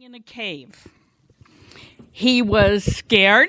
in a cave. He was scared,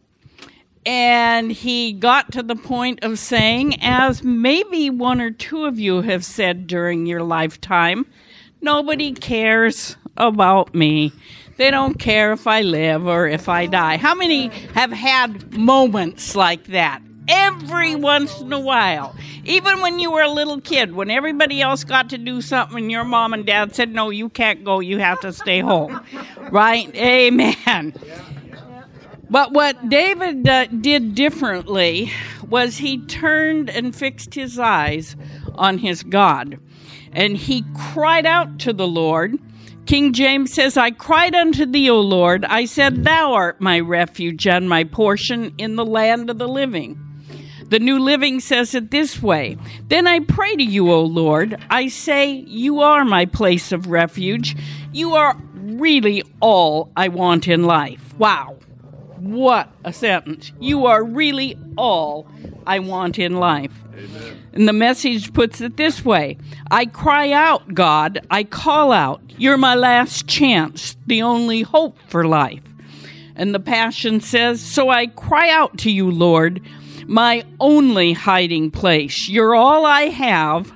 and he got to the point of saying, as maybe one or two of you have said during your lifetime, nobody cares about me. They don't care if I live or if I die. How many have had moments like that? Every once in a while. Even when you were a little kid, when everybody else got to do something and your mom and dad said, no, you can't go, you have to stay home. Right? Amen. But what David did differently was he turned and fixed his eyes on his God. And he cried out to the Lord. King James says, I cried unto thee, O Lord. I said, thou art my refuge and my portion in the land of the living. The New Living says it this way. Then I pray to you, O Lord. I say, you are my place of refuge. You are really all I want in life. Wow. What a sentence. You are really all I want in life. Amen. And the Message puts it this way. I cry out, God. I call out. You're my last chance, the only hope for life. And the Passion says, so I cry out to you, Lord, my only hiding place. You're all I have.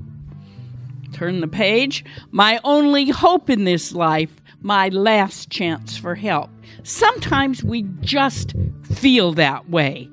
Turn the page. My only hope in this life, my last chance for help. Sometimes we just feel that way.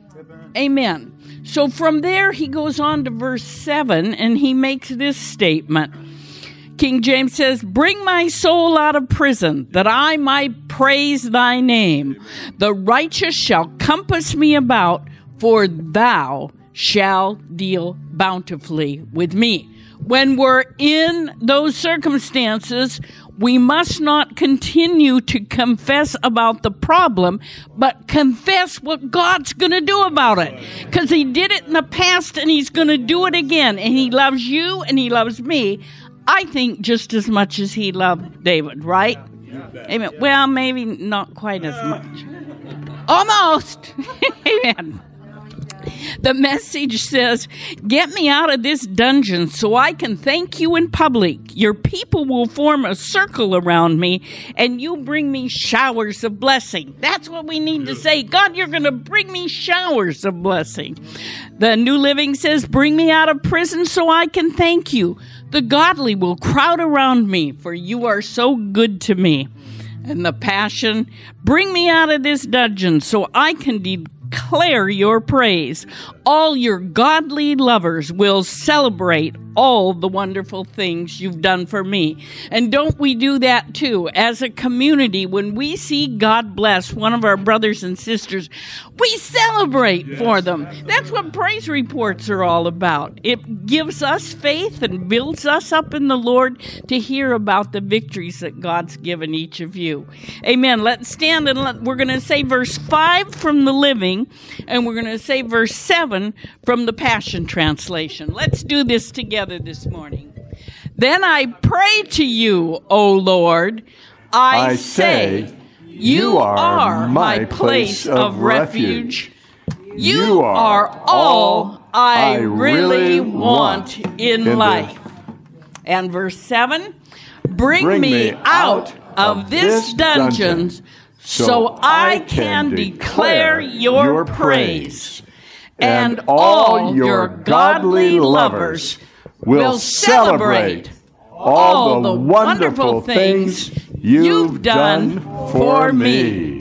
Amen. So from there, he goes on to verse 7, and he makes this statement. King James says, bring my soul out of prison, that I might praise thy name. The righteous shall compass me about, for thou shalt deal bountifully with me. When we're in those circumstances, we must not continue to confess about the problem, but confess what God's going to do about it. Because he did it in the past, and he's going to do it again. And he loves you, and he loves me, I think, just as much as he loved David, right? Amen. Well, maybe not quite as much. Almost. Amen. The Message says, get me out of this dungeon so I can thank you in public. Your people will form a circle around me, and you bring me showers of blessing. That's what we need to say. God, you're going to bring me showers of blessing. The New Living says, bring me out of prison so I can thank you. The godly will crowd around me, for you are so good to me. And the Passion, bring me out of this dungeon so I can declare your praise. All your godly lovers will celebrate all the wonderful things you've done for me. And don't we do that too? As a community, when we see God bless one of our brothers and sisters, we celebrate for them. That's what praise reports are all about. It gives us faith and builds us up in the Lord to hear about the victories that God's given each of you. Amen. Let's stand and we're going to say verse 5 from the Living, and we're going to say verse 7 from the Passion Translation. Let's do this together this morning. Then I pray to you, O Lord. I say, you are my place of refuge. You are all I really want in life. And verse 7, bring me out of this dungeon so I can declare your praise. And all your godly lovers will celebrate all the wonderful things you've done for me.